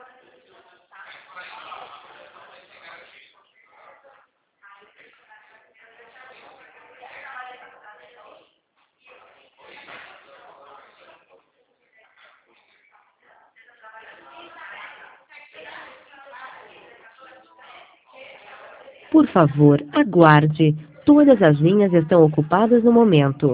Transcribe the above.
Por favor, aguarde. Todas as linhas estão ocupadas no momento.